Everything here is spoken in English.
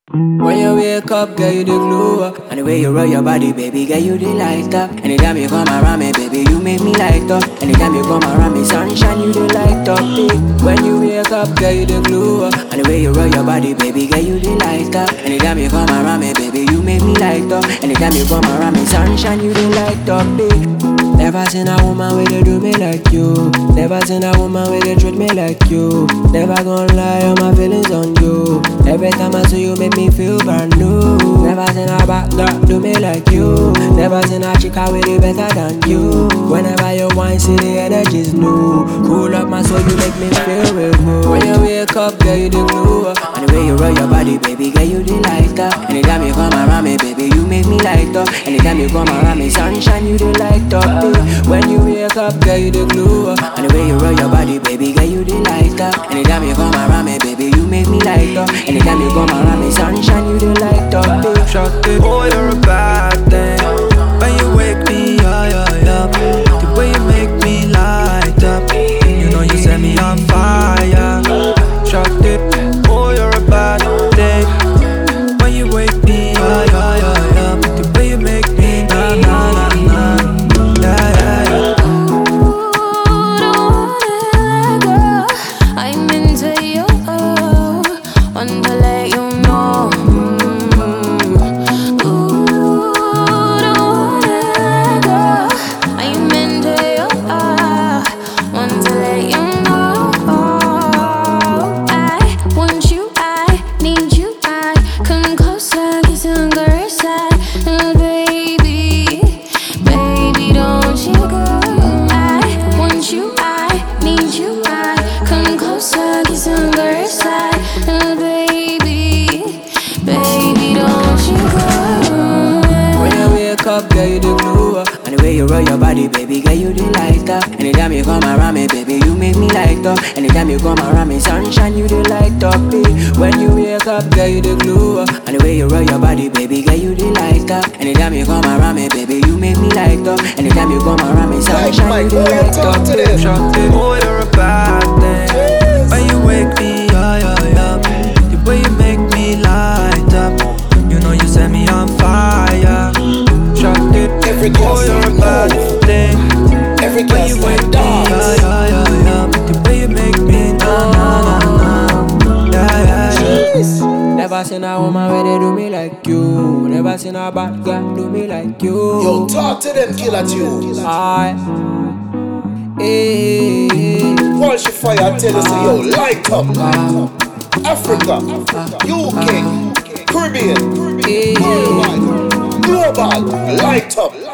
When you wake up, girl, you the glow up. And the way you roll your body, baby, girl, you the light up. Anytime you come around me, baby, you make me light up. Anytime you come around me, sunshine, you the light up. When you wake up, girl, you the glow up. And the way you roll your body, baby, girl, you the light up. Anytime you come around me, baby, you make me light up. Anytime you come around me, sunshine, you the light up. Never seen a woman with they do me like you. Never seen a woman with they treat me like you. Never gonna lie on my feelings on you. Every time I see you make me feel brand new. Never seen a back girl do me like you. Never seen a chica with it better than you. Whenever you whine, see the energy's new. Cool up my soul, you make me feel real good. When you wake up, girl, you the glow up. And the way you roll your body, baby, girl, you the light up. Anytime you come around me, baby, you make me light up. Anytime you come around me, sunshine, you the light up. When you wake up, girl, you the glow up. And the way you roll your body, baby, girl, you the light up. Anytime you come around me, baby, you make me light up. Anytime you come around me, sunshine, you the light up. Oh, you're a bad thing. When you wake me up, the way you make me light up. You know you set me on fire. Shocked it. Oh, you're a bad thing. When you wake me up, the way you make me na na na na. Yeah, yeah, yeah. I'm into you, want to let you know. Ooh, don't wanna let go. I'm into you, want to let you know. I want you, I need you, I come closer, kiss and caress, baby, baby, don't you go. I want you, I need you, I come closer, kiss and caress, baby, baby, don't you go. When you wake up, girl, you the glow up. And the way you roll your body, baby, girl, you the light up. Anytime you come around me, baby, you make me light up. Anytime you come around me, sunshine, you the light up. When you wake up, girl, you the glow up. And the way you roll your body, baby, girl, you the light up. Anytime you come around me, baby, you make me light up. Anytime you come around me, sunshine, you the light up. Oh, you're a bad thing. When you wake me up, the way you make me light up. You know you set me on fire. Shocked it. Oh, you're a bad thing. Every When you wake me up, the way you make me na na na na. Yeah, yeah, yeah. Never seen a woman where they do me like you. Never seen a bad girl do me like you. Yo, talk to them, killer tunes. Walsh Fire tell us, yo, light up. Africa, UK, Caribbean, worldwide, global, light up.